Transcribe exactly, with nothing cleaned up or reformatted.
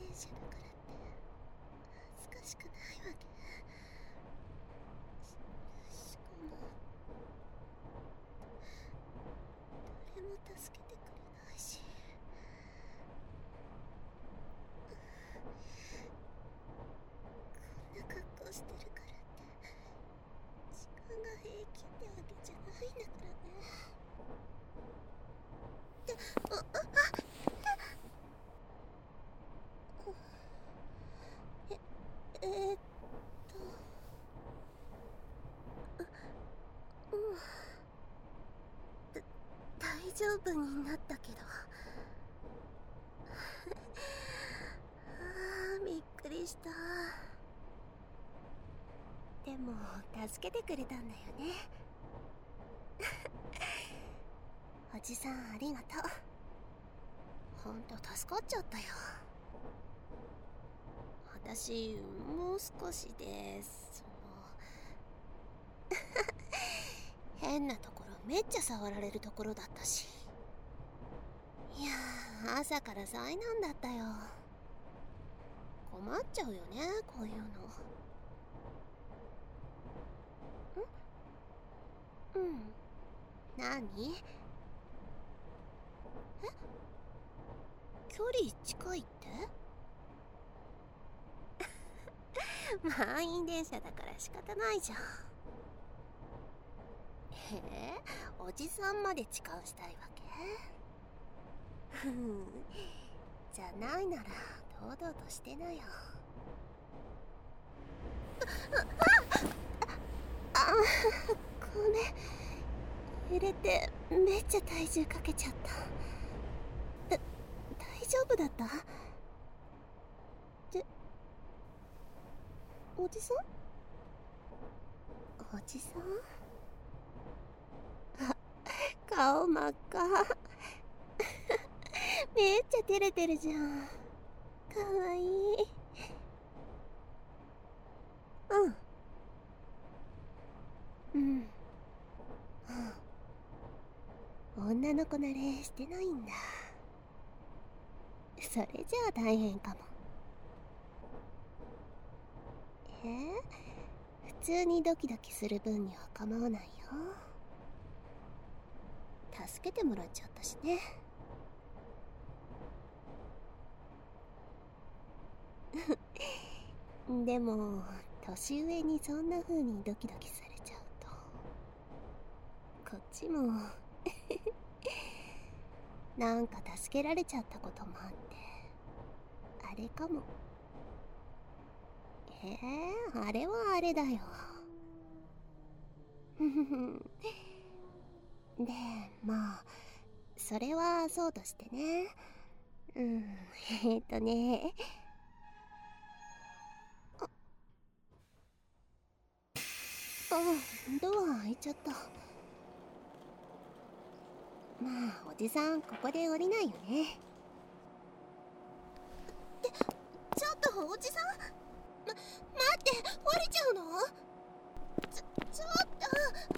車だからって恥ずかしくないわけ。し、しかも誰も助けてくれないし、こんな格好してるからって時間が平気ってわけじゃないんだからね。ってああええー、っとうんだ大丈夫になったけどあーびっくりした。でも助けてくれたんだよねおじさんありがとう。ほんと助かっちゃったよ。私もう少しでその変なところめっちゃ触られるところだったし。いやー朝から災難だったよ。困っちゃうよねこういうの。んうん何？え？距離近いって？満員電車だから仕方ないじゃん。えー、おじさんまで痴漢したいわけ？ふんじゃないなら堂々としてなよ。ああごめん、揺れてめっちゃ体重かけちゃった。大丈夫だった？でおじさん？おじさん？あ、顔真っ赤めっちゃ照れてるじゃん。かわいい。うんうん、はあ、女の子慣れしてないんだ。それじゃあ大変かも。えー、普通にドキドキする分には構わないよ。助けてもらっちゃったしね。でも年上にそんな風にドキドキされちゃうとこっちもなんか助けられちゃったこともあってあれかも。えー、あれはあれだよでまあそれはそうとしてね。うんえーっとねあドア開いちゃった。まあおじさんここで降りないよね。ってちょっとおじさん、ま、待って降りちゃうの？ちょちょっと